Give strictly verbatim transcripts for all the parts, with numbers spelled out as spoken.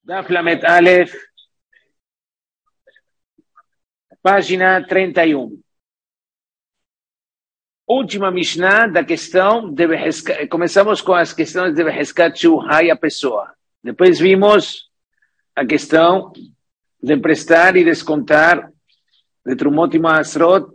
Daf Lamed Aleph, página trinta e um. Última Mishnah da questão de Beheskat. Começamos com as questões de Beheskat Shuhai a pessoa. Depois vimos a questão de emprestar e descontar de Trumot e Maasrot,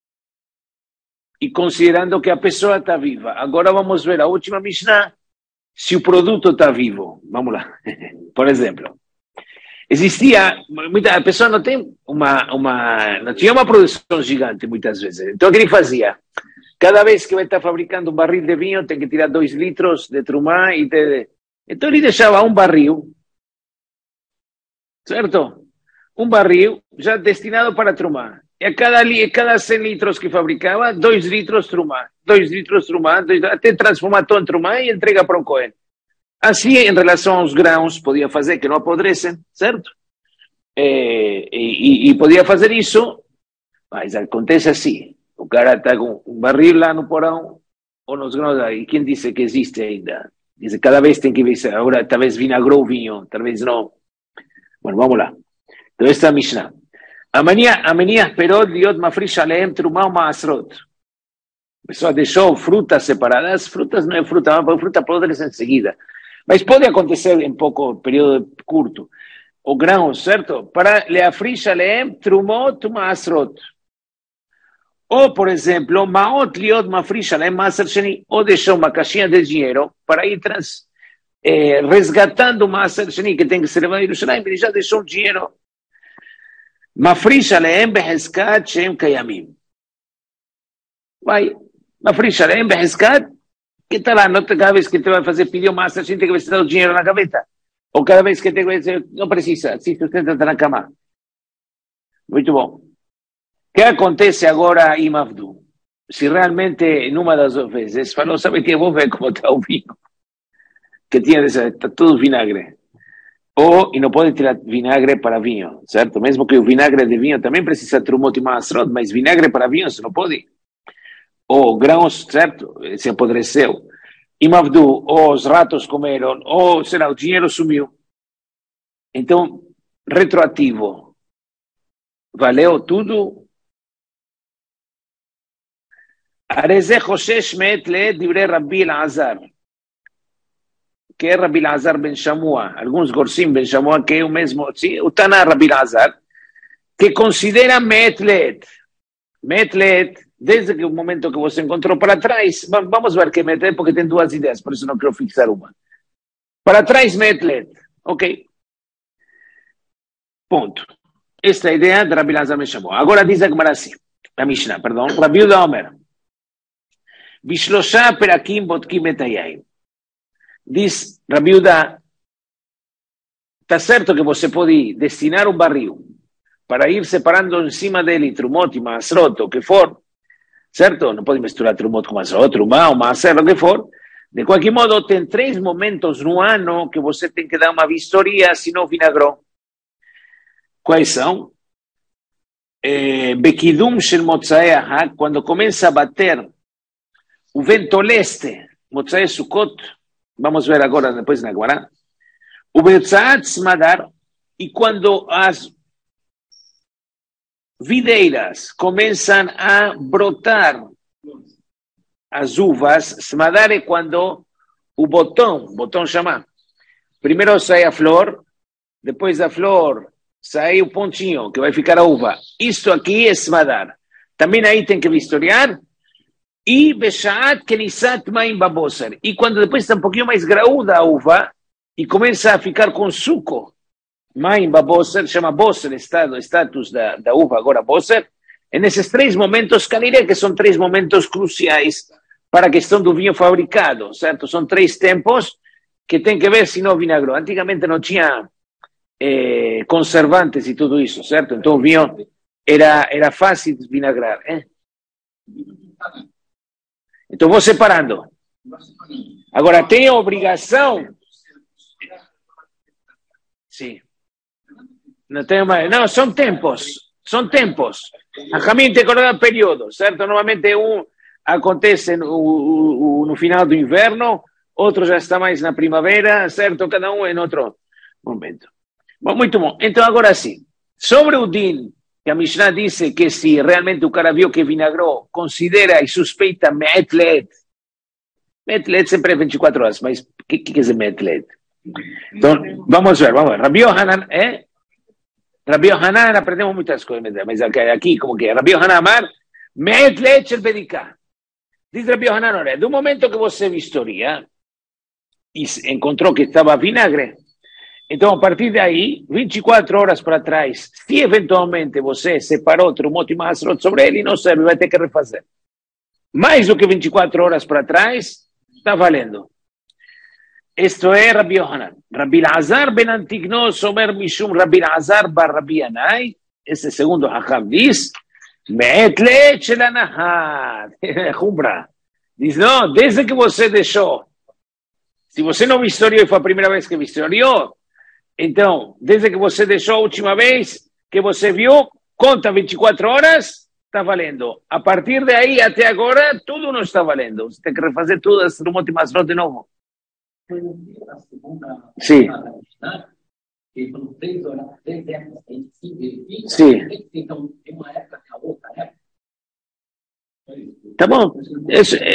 e considerando que a pessoa está viva. Agora vamos ver a última Mishnah, se o produto está vivo. Vamos lá. Por exemplo, existia, muita, a pessoa não tem uma, uma, não tinha uma produção gigante muitas vezes. Então o que ele fazia? Cada vez que vai estar fabricando um barril de vinho, tem que tirar dois litros de trumá e de... Então ele deixava um barril, certo? Um barril já destinado para trumá. E a cada, a cada cem litros que fabricava, dois litros trumá. Dois litros trumá, dois, até transformar todo em trumá e entrega para um Cohen. Assim, em relação aos grãos, podia fazer que não apodrecem, certo? É, e, e podia fazer isso, mas acontece assim. O cara está com um barril lá no porão, ou nos grãos, e quem disse que existe ainda? Diz, cada vez tem que ver, agora talvez vinagrou o vinho, talvez não. Bueno, vamos lá. Então, esta é a Mishnah. Amenia esperou liot mafrish aleem trumá ou maasrot. A pessoa deixou frutas separadas, frutas não é fruta, a fruta apodrece em seguida. Mas pode acontecer em pouco período curto. O grão, certo? Para leafrish aleem trumot ou maasrot. Ou, por exemplo, maot liot mafrish aleem maaser sheni, ou deixou uma caixinha de dinheiro para ir trans, eh, resgatando o maaser sheni, que tem que ser levado a Yerushalayim, ele já deixou o dinheiro. Mafrish aleem beheskat shem kayamim. Vai, mafrish aleem beheskat, que está lá, não, cada vez que te vai fazer pedir o maaser sheni, tem que vestir o dinheiro na gaveta. Ou cada vez que tem que dizer, não precisa, se sustenta na cama. Muito bom. O que acontece agora em Mavdu? Se realmente, numa das vezes, falou, sabe que eu vou ver como está o vinho. Que tinha, está tudo vinagre. Ou, e não pode tirar vinagre para vinho, certo? Mesmo que o vinagre de vinho também precisa de Trumot e Maasrot, mas vinagre para vinho você não pode. Ou grãos, certo? Se apodreceu. Em Mavdu, ou os ratos comeram, ou, sei lá, o dinheiro sumiu. Então, retroativo. Valeu tudo? Areze Hoshesh Me'et Le'et Divrei Rabbi Elazar, que é Rabbi Elazar ben Shamua, alguns Gorsim ben Shamua, que é o mesmo, sim, o Tana Rabbi Elazar, que considera Me'et Le'et. Me'et Le'et, desde que o momento que você encontrou para trás, vamos ver que é Me'et Le'et, porque tem duas ideias, por isso não quero fixar uma. Para trás, Me'et Le'et, ok? Ponto. Esta é a ideia de Rabbi Elazar ben Shamua. Agora diz a Gemara assim, a Mishnah, perdão, Rabbi Yehuda Omer. Bishlosha perakim botkim et hayayin. Diz Rabbi Yehuda, está certo que você pode destinar um barril para ir separando em cima dele Trumot e Maasrot, o que for, certo? Não pode misturar Trumot com Maasrot, Trumá ou Maaser, o que for. De qualquer modo, tem três momentos no ano que você tem que dar uma vistoria, se não vinagrou. Quais são? Bekidum shel Motzai Ahag, quando começa a bater o vento leste, Motzai Sukkot, vamos ver agora depois na Guará, o Betzat Smadar, e quando as videiras começam a brotar as uvas, Smadar é quando o botão, botão chama, primeiro sai a flor, depois da flor sai o pontinho, que vai ficar a uva. Isto aqui é Smadar. Também aí tem que vistoriar. E Beshaat Kenisat Maim Babosser. E quando depois está um pouquinho mais graúda a uva e começa a ficar com suco, Maim Babosser, chama Bosser, estado, status da, da uva, agora Bosser. É nesses três momentos, Kaniré, que são três momentos cruciais para a questão do vinho fabricado, certo? São três tempos que tem que ver se não vinagrou. Antigamente não tinha eh, conservantes e tudo isso, certo? Então o vinho era, era fácil de vinagrar, eh? Então vou separando. Agora tem a obrigação. Sim. Não tem mais. Não, são tempos. São tempos. A caminho tem que colocar período, certo? Normalmente um acontece no, no final do inverno, outro já está mais na primavera, certo? Cada um em outro momento. Bom, muito bom. Então, agora sim, sobre o din, que a Mishnah disse que se realmente o cara viu que vinagrou, considera e suspeita me'etlet. Me'etlet sempre é vinte e quatro horas, mas o que, que quer dizer me'etlet? Então, vamos ver, vamos ver. Rabi Yohanan, eh? Rabi Yohanan, aprendemos muitas coisas, mas aqui, como que é? Rabi Yohanan Amar, me'etlet shel bedikah. Diz Rabi Yohanan, olha, do momento que você vistoria e encontrou que estava vinagre, então, a partir daí, vinte e quatro horas para trás, se eventualmente você separou Trumot e Maasrot sobre ele, não serve, vai ter que refazer. Mais do que vinte e quatro horas para trás, está valendo. Isto é Rabi Yohanan. Rabi Lazar ben Antignos, Omer Mishum Rabi Lazar bar Rabi Yanai, esse segundo Hacham diz, Me'etlet shel Anahat, Humbra. Diz, não, desde que você deixou, se você não vistoriou e foi a primeira vez que vistoriou, então, desde que você deixou a última vez que você viu, conta vinte e quatro horas, está valendo. A partir daí até agora, tudo não está valendo. Você tem que refazer tudo as Trumot e Maasrot de novo. Sim. Sim. Tá bom. Isso, é,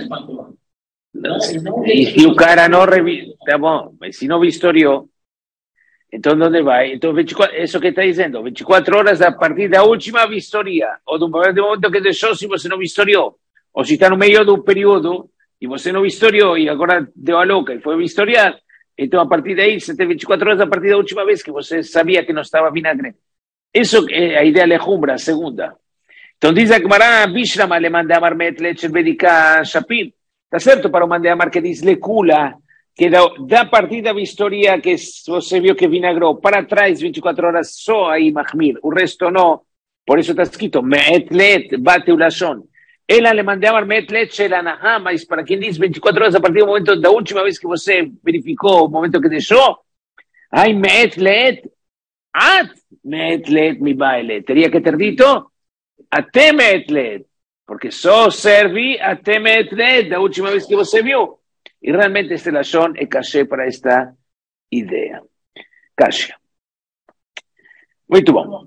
e se o cara não revisa, tá bom, mas se não vistoriou, então onde vai? Então, vinte e quatro, isso que está dizendo, vinte e quatro horas a partir da última vistoria, ou do momento que deixou, se você não vistoriou, ou se está no meio do período, e você não vistoriou, e agora deu a louca e foi vistoriar, então a partir daí, você tem vinte e quatro horas a partir da última vez que você sabia que não estava vinagre. Isso é a ideia lejumbra, a segunda. Então diz a Gemara, Bishrama le manda amar me'etlet shel bedikah shapim. Está certo para o mande amar que diz lecula, que da, da partida da vistoria que você viu que vinagrou para trás vinte e quatro horas só aí mahmir, o resto não, por isso está escrito me'etlet bate o lashon. Ela le mande amar me'etlet shel anahá, mas para quem diz vinte e quatro horas a partir do momento da última vez que você verificou o momento que deixou, ai me'etlet at me'etlet mi baile, teria que ter dito até me'etlet, porque só serve até me'etlet da última vez que você viu. E realmente este lashon é cachê para esta ideia. Caixa. Muito bom.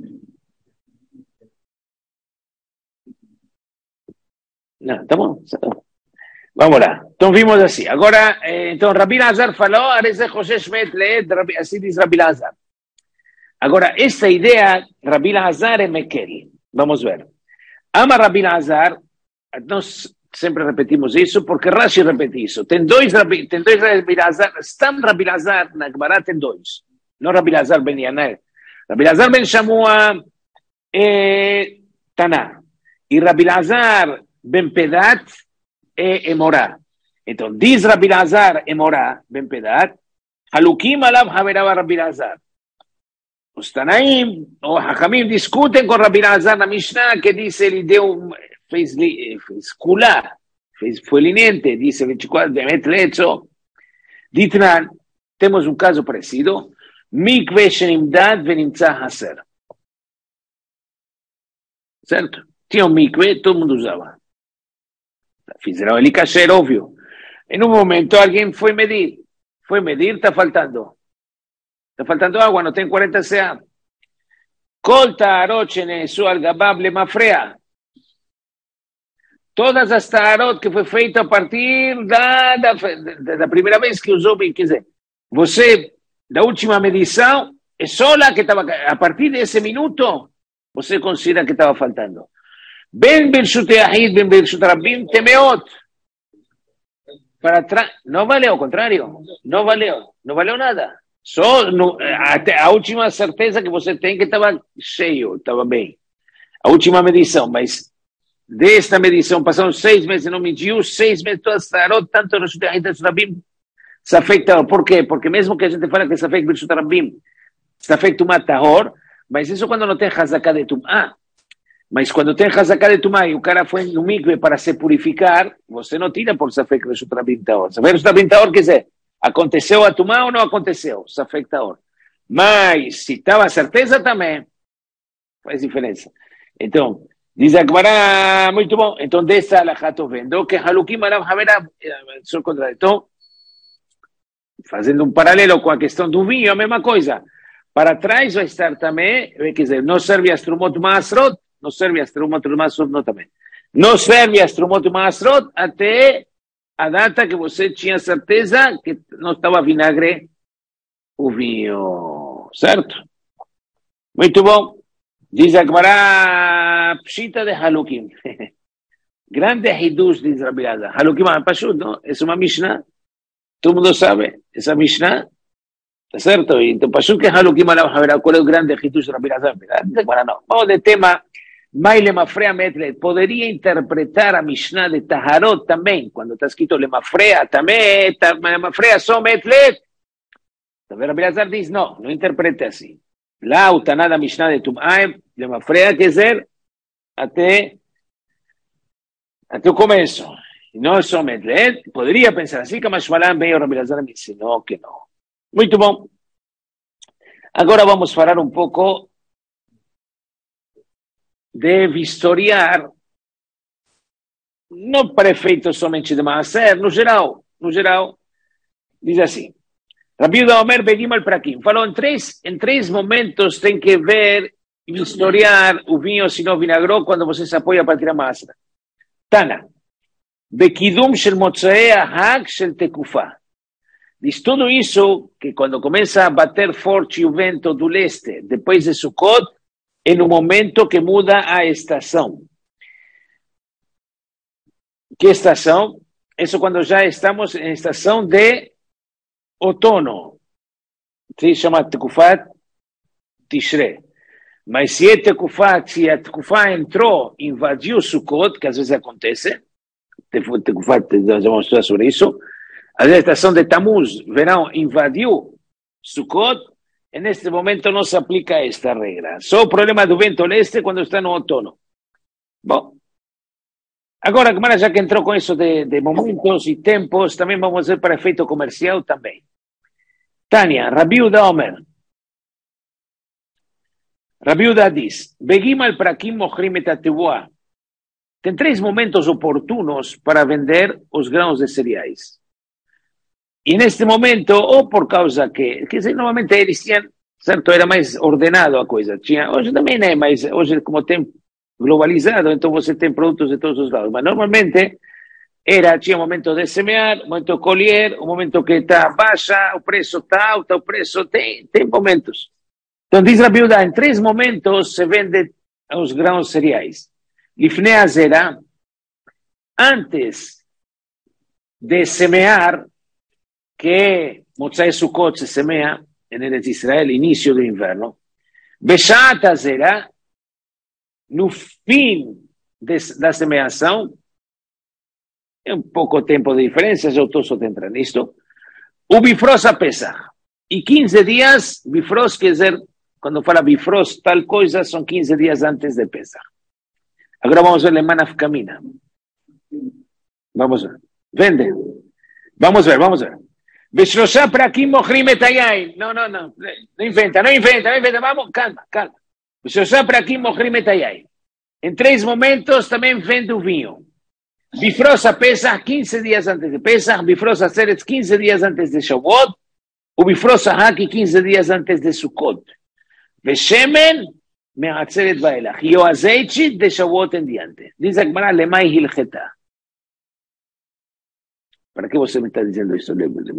Não, tá bom. Vamos lá. Então vimos assim. Agora, eh, então Rabi Lazar falou, Areze José me'etlet, assim diz Rabi Lazar. Agora, esta ideia, Rabi Lazar é Mekel. Vamos ver. Ama Rabi Lazar, nós sempre repetimos isso, porque Rashi repete isso. Tem dois Rabi, tem dois Rabi Lazar, Stam Rabi Lazar, na Gemara tem dois. Não Rabi Lazar ben Yanai. Rabi Lazar ben Shamua é Taná. E Rabi Lazar ben Pedat é Emorá. Então, diz Rabi Lazar Emorá ben Pedat, Halukim alav haverava Rabi Lazar. Os Tanaim, ou Hakamim, discutem com Rabi Lazar na Mishnah, que diz ele deu, fez, fez kula, fez, foi leniente, disse vinte e quatro, me'etlet só. Ditnan, temos um caso parecido, mikve shenimdad venimtza haser. Certo? Tinha um mikve, todo mundo usava. Fizeram ele kasher, óbvio. Em um momento, alguém foi medir. Foi medir, está faltando. Está faltando água, não tem quarenta C A. Kol ta'arot shene'esu al gabav lemafrea. Todas as ta'arot que foi feita a partir da, da, da, da primeira vez que usou, quer dizer, você, da última medição, é só lá que estava, a partir desse minuto, você considera que estava faltando. Ben birshut yahid, ben birshut rabbim, temeot. Para trás, não valeu, ao contrário, não valeu, não valeu nada. Só no, até a última certeza que você tem que estava cheio, estava bem. A última medição, mas desta medição passaram seis meses, não mediu, seis meses, todas tarot, tanto no Rabim, se afeta. Por quê? Porque mesmo que a gente fala que se afeta no Rabim, se afeta uma tahor, mas isso quando não tem hazaká de tumá. Mas quando tem hazaká de tumá e o cara foi no mikve para se purificar, você não tira por se afeta no Rabim tahor. Se afeta no Rabim tahor, quer dizer, aconteceu a tumá ou não aconteceu? Se afeta tahor. Mas se estava certeza também, faz diferença. Então, diz a Gemara, muito bom. Então, dessa alahá estou vendo que Halukim alav haverá, então, fazendo um paralelo com a questão do vinho, a mesma coisa. Para trás vai estar também, quer dizer, não serve as Trumot Maasrot, não serve as Trumot Maasrot, não também. Não serve as Trumot Maasrot até a data que você tinha certeza que não estava vinagre o vinho, certo? Muito bom. Diz a Gemara, Pshita de Halukim. Grande Hidush, diz Rabbi Elazar. Halukim é pashut, não? É uma Mishnah. Todo mundo sabe. Essa Mishnah, está certo? Então, pashut que Halukim, vamos a ver qual é o grande Hidush de Rabbi Elazar. Diz a Gemara, não. Vamos de tema, Maile Mafrea Metlet. Poderia interpretar a Mishnah de Taharot também, quando está escrito Lemafrea também, Lemafrea só Metlet. Então, Rabbi Elazar diz, não, não interpreta assim. Lá, o Taná da Mishnah de Tum'aim, de Mafrea, quer dizer, até, até o começo. E não somente, poderia pensar assim, que a Mashmalan veio, Rabbi Elazar me ensinou que não. Muito bom. Agora vamos falar um pouco de vistoriar, não para efeito somente de Maaser, no geral, no geral, diz assim, Rabbi Yehuda Omer Begimal Prakim. Falou em três, em três momentos tem que ver e vistoriar o vinho se não vinagrou quando você se apoia para tirar massa. Tana. Bekidum shel Motzei Hag shel Tekufá. Diz tudo isso que quando começa a bater forte o vento do leste, depois de Sukkot, é no momento que muda a estação. Que estação? Isso quando já estamos em estação de outono, se chama Tekufat Tishre. Mas se é Tekufat, se a Tekufat entrou, invadiu Sukkot, que às vezes acontece, Tekufat já vamos falar sobre isso, às vezes a estação de Tammuz, verão, invadiu Sukkot, e neste momento não se aplica esta regra. Só o problema do vento leste quando está no outono. Bom, agora, como já que entrou com isso de, de momentos e tempos, também vamos ver para efeito comercial também. Tânia, Rabbi Yehuda Omer. Rabbi Yehuda diz, Begimal prakim mochrim et atevoa. Tem três momentos oportunos para vender os grãos de cereais. E neste momento, ou por causa que, que normalmente eles tinham, certo, era mais ordenado a coisa. Tinha, hoje também é, mas hoje como tem globalizado, então você tem produtos de todos os lados. Mas normalmente era, tinha um momento de semear, um momento de colher, um momento que está baixa, o preço está alto, o preço tem, tem momentos. Então diz Rabbi Yehuda, em três momentos se vende os grãos cereais. Lifnei azera, antes de semear, que Motzai Sukkot se semeia em Eretz Israel, início do inverno. Beshat azera, no fim de, da semeação, é um pouco tempo de diferença, já estou só entrando nisto, o Bifros a Pesach. E quinze dias, Bifros quer dizer, quando fala Bifros, tal coisa, são quinze dias antes de Pesach. Agora vamos ver Lemanaf Kamina. Vamos ver. Vende. Vamos ver, vamos ver. Beshlosha prakim mochrim et hayain. Não, não, não. Não inventa, não inventa, não inventa. Vamos, calma, calma. Beshlosha prakim mochrim et hayain. Em três momentos também vende o vinho. Bifros a Pesach, quinze dias antes de Pesach. Bifros a Seretz, quinze dias antes de Shavuot. O Bifros a Haki, quinze dias antes de Sukkot. Veshemen, me'atzeret vaelach. E o azeite de Shavuot em diante. Diz a Gemara, lemai hilcheta. ¿Para qué você me está diciendo eso?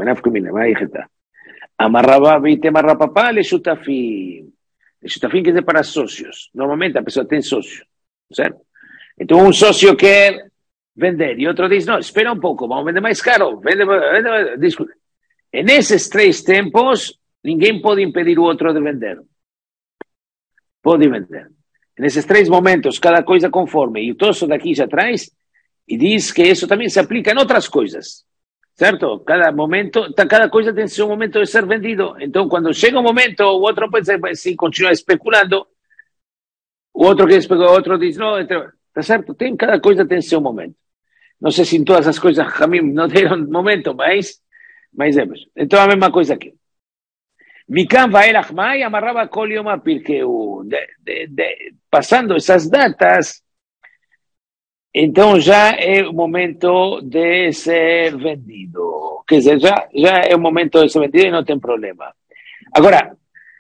Amarraba, viste, amarra papá, le shutafim. Le shutafim quer dizer para socios. Normalmente a pessoa tem sócio, certo? Então um sócio quer vender e outro diz, não, espera um pouco, vamos vender mais caro. Vende, vende, discute. E nesses três tempos, ninguém pode impedir o outro de vender. Pode vender. Nesses três momentos, cada coisa conforme. E o Tosso daqui já traz, e diz que isso também se aplica em outras coisas, certo? Cada momento, cada coisa tem seu momento de ser vendido. Então, quando chega um momento, o outro pode se continuar especulando, o outro que especula, o outro diz, não, está certo? Tem, cada coisa tem seu momento. Não sei se em todas as coisas, Hamim, não deram momento, mas, mas é. Então, a mesma coisa aqui. Mikam vaelach mai amarrava kol yom apirkeu. Passando essas datas, então já é o momento de ser vendido. Quer dizer, já, já é o momento de ser vendido e não tem problema. Agora,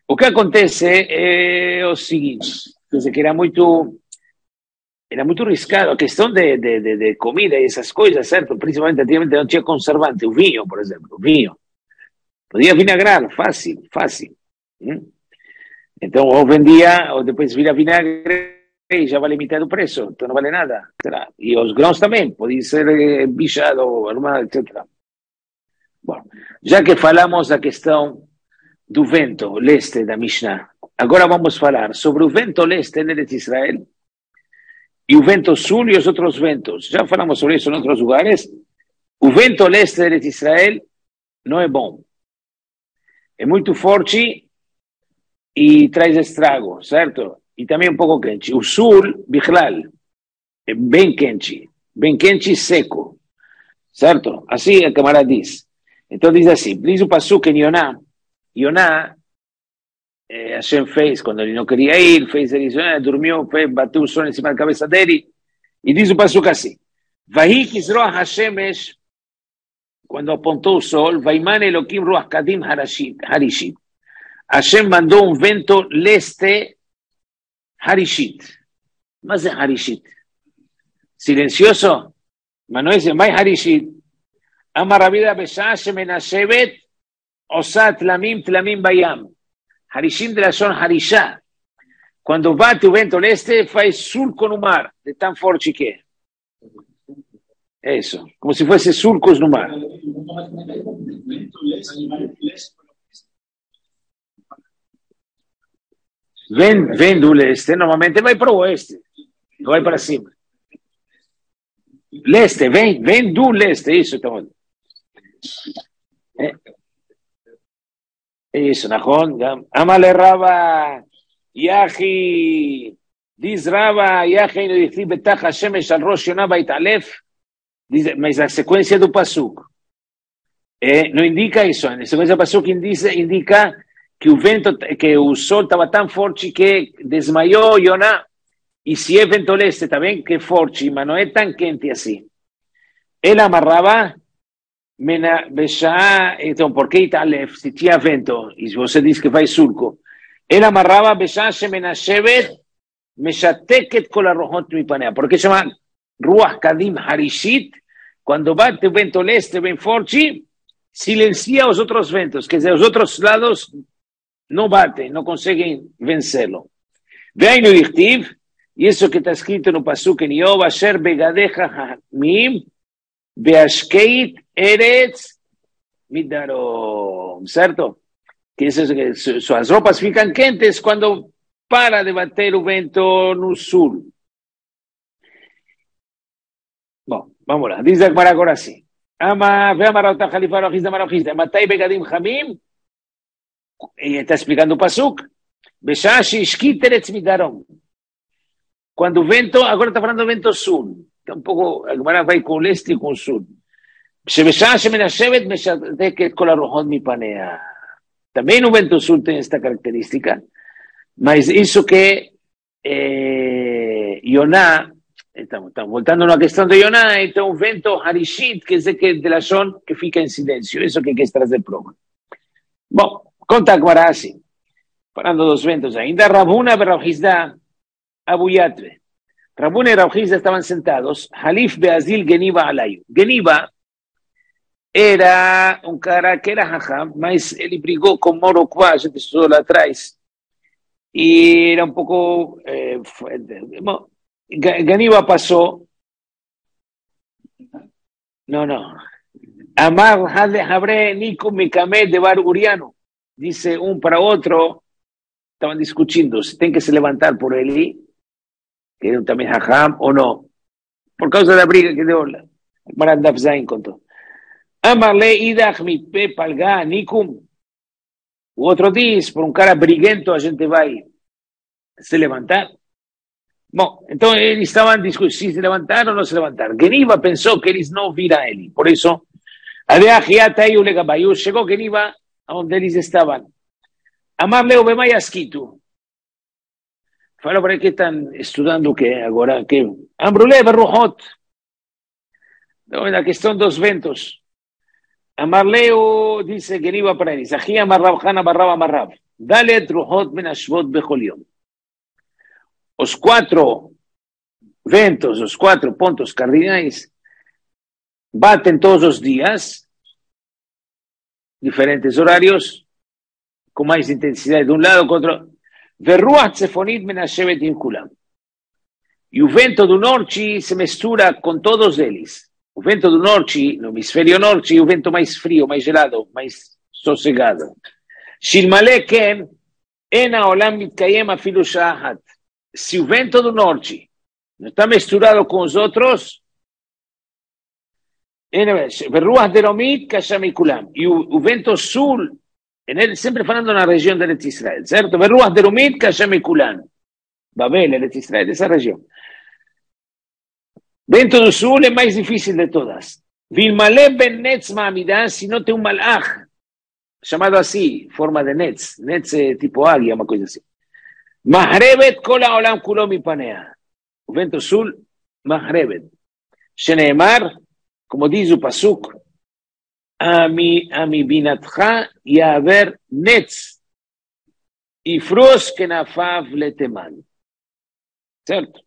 O que acontece é o seguinte, quer dizer, que era muito, era muito arriscado, a questão de, de, de, de comida e essas coisas, certo? Principalmente, antigamente não tinha conservante, o vinho, por exemplo, o vinho. Podia vinagrar, fácil, fácil. Hum? Então, ou vendia, ou depois vira vinagre e já vale metade do preço, então não vale nada. Será? E os grãos também, pode ser eh, bichado, armado, etcétera. Bom, já que falamos da questão do vento leste da Mishnah, agora vamos falar sobre o vento leste em Eretz Israel e o vento sul e os outros ventos. Já falamos sobre isso em outros lugares. O vento leste de Eretz Israel não é bom. É muito forte e traz estrago, certo? E também um pouco quente. O sul, Bichlal, é bem quente, bem quente e seco, certo? Assim a camarada diz. Então diz assim, diz o Pasuk em Yoná, Yoná, eh, Hashem fez, quando ele não queria ir, fez ele, eh, dormiu, fez, bateu o sol em cima da cabeça dele, e diz o Pasuk assim, Vahi Kizroah Hashemesh, quando apontou o sol, Vaiman Elokim Ruach Kadim Harishit, Hashem mandou um vento leste Harishit. Mas é Harishit? Silencioso? Mas não é mais Harishit. Amarabida Beshah Shemenashevet Osa Tlamim Tlamim Bayam. Harishim de la son Harishá. Quando bate o vento leste, faz surco no mar, de tão forte que é. É isso, como se fosse surcos no mar. Vem, vem do leste, normalmente vai para o oeste, não vai para cima. Leste, vem, vem do leste, isso estamos. É. Isso, Nahon. Amale Rava, Yahi, diz Rava, Yahi, no diz Betach Hashemesh al Rosh Yonah Baitalef, mas a sequência do Pasuk é, não indica isso. A sequência do Pasuk indica, indica que o vento, que o sol estava tão forte que desmaiou Yonah. E se é vento leste também, que é forte, mas não é tão quente assim. Ele amarrava. Então, por que Italef, se tinha vento, e você diz que faz surco, ele amarrava Beshah Shemenashevet Meshateket Kol Arohot Mipanea, porque chama Ruach Kadim Harishit, quando bate o vento leste bem forte, silencia os outros ventos, quer dizer, os outros lados não batem, não conseguem vencê-lo. Vem no Dichtiv, e isso que está escrito no Pasuk em Yov, Asher Begadecha Hamim, Beashkeit Eretz Midarom, certo? Que isso, que suas roupas ficam quentes quando para de bater o vento no sul. Bom, vamos lá. Diz a Gemara agora assim. Ama, ve amar ota khalifa rojiz de marojis de matai begadim hamim. E está explicando o Pasuk. Beshashi ishkit eretz midarom. Quando o vento, agora está falando do vento sul. Um pouco, a Gemara vai com o leste e com o sul. Também no vento sul tem esta característica, mas isso que eh, Yonah, estamos, estamos voltando na questão de Yonah, então o vento Harishit, quer dizer que de Lashon que fica em silêncio, isso que quer trazer prova. Bom, conta a Gemara assim, falando dos ventos ainda, Rabuna Berrahizda Abuyatve. Rabuna e Rabhizda estavam sentados. Halif Beazil Geniva Alayu. Geniva era um cara que era hacham, mas ele brigou com Morokwa, a gente estudou lá atrás. E era um pouco... Eh, bom, Geniva passou... Não, não. Amar Habre Nico Mikame de Bar Uriano. Disse um para outro, estavam discutindo se tem que se levantar por ele, que era também hacham ou não, por causa da briga que deu lá. Marandaf Zain contou. Amarle idach mitpe palga nikum. O outro diz, por um cara briguento a gente vai se levantar. Bom, então eles estavam discutindo se se levantar ou não se levantar. Geniva pensou que eles não viram ele, por isso, chegou Geniva onde eles estavam. Amarle o Bemayaskitu. Falou para que estão estudando o que agora? Que Ambrule Berruhot. Na questão dos ventos. Amarleu disse Geniva para eles. Aqui Amarrab Hana Barrab Amarrab. Dalet ruhot menashvot bechol yom. Os quatro ventos, os quatro pontos cardinais, batem todos os dias, diferentes horários, com mais intensidade de um lado contra Verruach tzefonit menashevet im kulam. E o vento do norte se mistura com todos eles. O vento do norte, no hemisfério norte, é o vento mais frio, mais gelado, mais sossegado. Shilmale ken, en haolam mitkayem afilu sha'ah achat. Se o vento do norte não está misturado com os outros, Verruach deromit kasham mikulam. E o, o vento sul, ele sempre falando na região de Eretz Israel, certo? Verruach deromit kasham mikulam. Babel, Eretz Israel, essa região. Vento do sul é mais difícil de todas. Vilmale ben netz ma'amidah, se não tem um malach, chamado assim, forma de netz. Netz é tipo águia, uma coisa assim. Mahrevet kol ha'olam kulo mipanea. O vento sul, mahrevet. Sheneemar, como diz o pasuk, Ami, ami binatcha yaver netz, ifros kenafav leteman. Certo?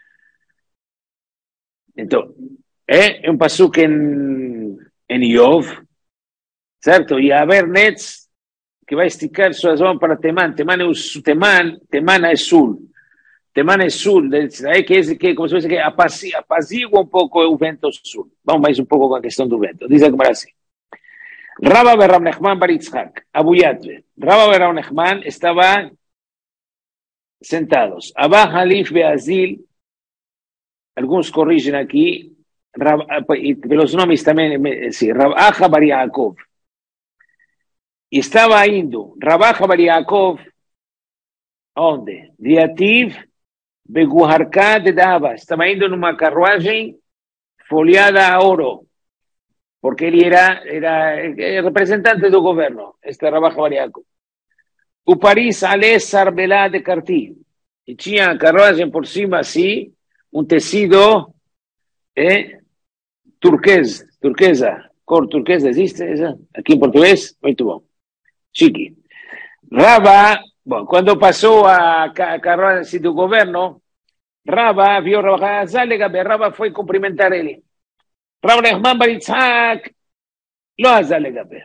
Então, é um pasuk em, em Iov, certo? E haver netz que vai esticar suas mãos para Teman. Teman é o Teman, Teman é sul. Teman é sul, é que, é, que como se fosse que apazigua, apazigua um pouco o vento sul. Vamos mais um pouco com a questão do vento. Diz a Gemara assim. Rabba ben Rav Nachman bar Yitzhak, Abu Yatve. Rabba ben Rav Nachman estaban sentados. Abba Halif Beazil, alguns corrigem aqui, pelos nomes também, sim, Rav Acha bar Yaakov. E estava indo, Rav Acha bar Yaakov, onde? De Ativ, Beguharká de Dava. Estava indo numa carruagem folheada a ouro, porque ele era, era representante do governo, este Rav Acha bar Yaakov. O Paris Ale Sarbelá de Carti. E tinha a carruagem por cima assim, um tecido eh, turquesa, turquesa, cor turquesa, existe essa? Aqui em português? Muito bom. Chique. Raba, bom, quando passou a, a carruagem do governo, Raba viu Raba Zalegabe, Raba foi cumprimentar ele. Rav Nachman bar Yitzhak, lo Zalegabe.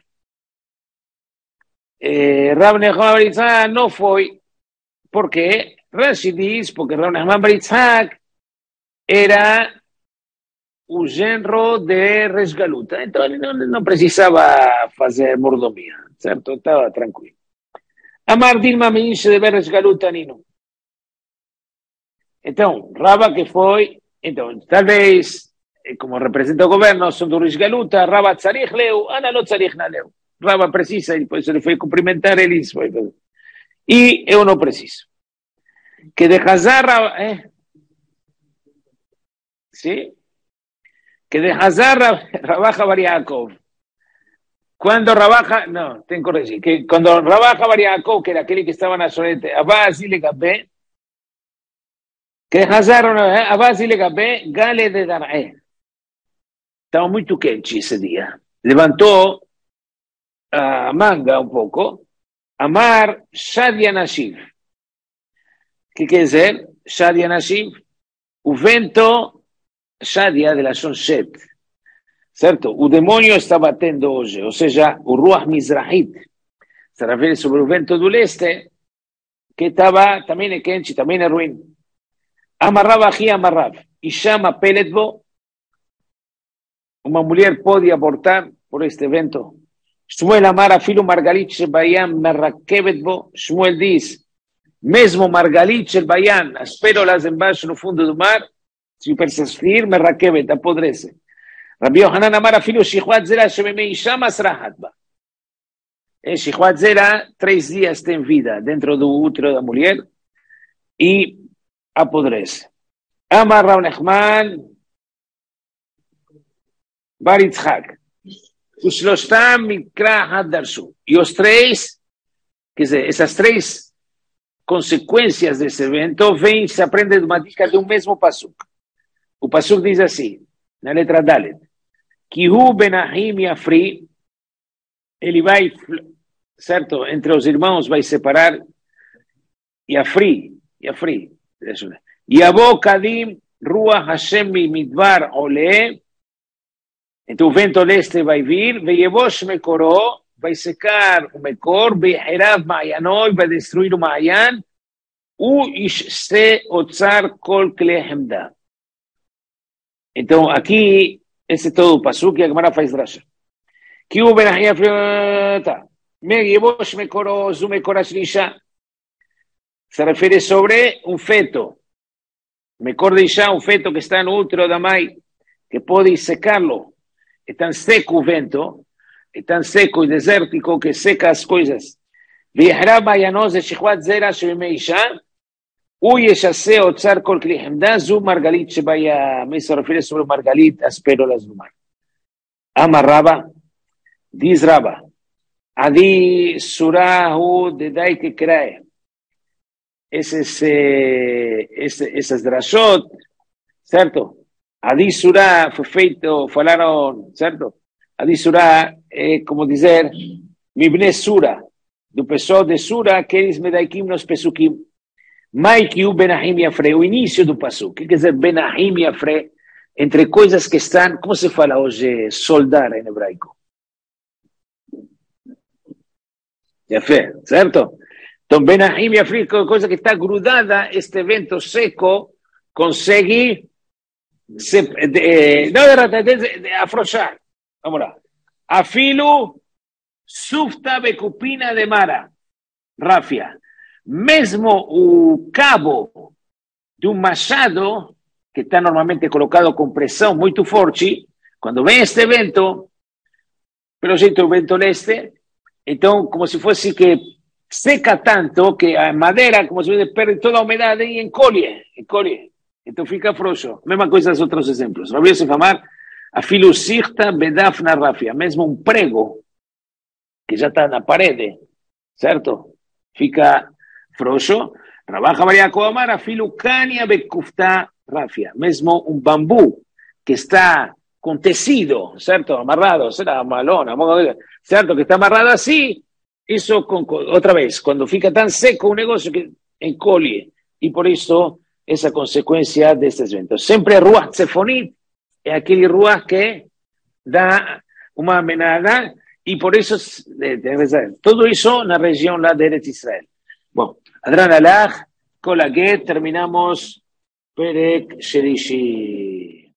Eh, Rav Nachman bar Yitzhak não foi, porque Rashi diz, porque Rav Nachman bar Yitzhak era o genro de Resgaluta, então ele não, não precisava fazer mordomia, certo? Estava tranquilo. Amar Dilma Menish de ver Resgaluta Nino. Então, Raba que foi, então, talvez, como representa o governo, são do Resgaluta, Raba tzarich leu, Ana não tzarich na leu. Raba precisa, e depois ele foi cumprimentar ele, foi, e eu não preciso. Que de Hazar, eh? ¿Sí? Que de Hazar Rav Acha bar Yaakov. Cuando Rabaja, no, ten que corregir, que cuando Rav Acha bar Yaakov, que era aquel que estaba en la solete, Abba Zile Gabé, que de Hazar, Abba Zile Gabé, Gale de Daré. Estaba muy quente ese día. Levantó a manga un poco, Amar Shadia Nashiv. ¿Qué quiere decir? Shadia Nashiv. O vento Shadia de la Shet, certo? O demônio está batendo hoje, ou seja, o Ruach Mizrahit, se refere sobre o vento do leste, que estava, também é quente, também é ruim. Amarrav aqui, amarrav, e chama Peletbo, uma mulher pode abortar por este vento. Shmuel amar afilo Margalit Shebayam Merrakebetbo, Shmuel diz, mesmo Margalit Shebayam, as pérolas embaixo no fundo do mar, se persistir, Merrakebet, apodrece. Rabbi Yohanan amar afilo Shichvat Zera Shememei Isha Masrahat ba. E Shichvat Zera, três dias tem vida dentro do útero da mulher e apodrece. Amar Rav Nachman bar Yitzhak. Ushloshtam mikra hadarsu. E os três, quer dizer, essas três consequências desse evento vêm, se aprende de uma dica de um mesmo pasuk. O pasuk diz assim, na letra Dalet, Kihu benahim yafri, ele vai certo? Entre os irmãos vai separar e a fri, e a fri. E a boca de Ruach Hashem Midbar Ole, então o vento leste vai vir, Veyevosh Mekoró, vai secar o Mekor, Veherav Ma'ayanoi, vai destruir o Ma'ayan, U Ishse Otzar Kol Kle Hemda. Então aqui, esse é todo o pasuk que a Gemara faz drasha. Que o Benahia tá. Veyevosh Mekoró, Zu Mekor Ashlisha. Se refere sobre um feto. Mekor de Isha, um feto que está no útero da mãe, que pode secá-lo. É tão seco o vento, é tão seco e desértico que seca as coisas. ויחרב מעיינו זה שכבת זרע שבימי אישה, הוא ישסה אוצר כל כלי חמדה, זו מרגלית שביה, מי se refiere sobre מרגלית, אספרולס lumar. אמר רבא, דיז רבא, עדי סורה הוא דדי כקראה. Esses, eh, esse, essas drashot, certo? Adi Surah foi feito, falaram, certo? Adi Surah é como dizer, Mibne Surah, do pessoal de Surah, que eles medaikim nos pesukim. Maikiu Benahim Yafre, o início do pasuk. O que quer dizer Benahim Yafre? Entre coisas que estão, como se fala hoje, soldar em hebraico? Yafé, certo? Então, Benahim Yafre, coisa que está grudada, este vento seco consegue se, de, não de, de, de afrouxar. Vamos lá. Afilo sufta becupina de mara, Rafia. Mesmo o cabo de um machado, que está normalmente colocado com pressão muito forte, quando vem este vento, pelo jeito o vento leste, então, como se fosse que seca tanto que a madeira, como se fosse, perde toda a umidade e encolhe, encolhe. Então fica frouxo. Mesma coisa dos outros exemplos. Rabi Yosef Amar, afilo sirta bedafna rafia. Mesmo um prego, que já está na parede, certo? Fica frouxo. Rabaja Maria Koamar, afilo cania bekufta rafia. Mesmo um bambu, que está com tecido, certo? Amarrado, será malona, certo? Que está amarrado assim. Isso, con, outra vez, quando fica tão seco o negócio que encolhe. E por isso, essa consequência destes ventos. Sempre Ruach Tzefonit é aquele Ruach que dá uma amenaza, e por isso, tudo isso na região lá de Eretz Israel. Bom, Adran Alach, Kol Haget, terminamos Perek Shelishi.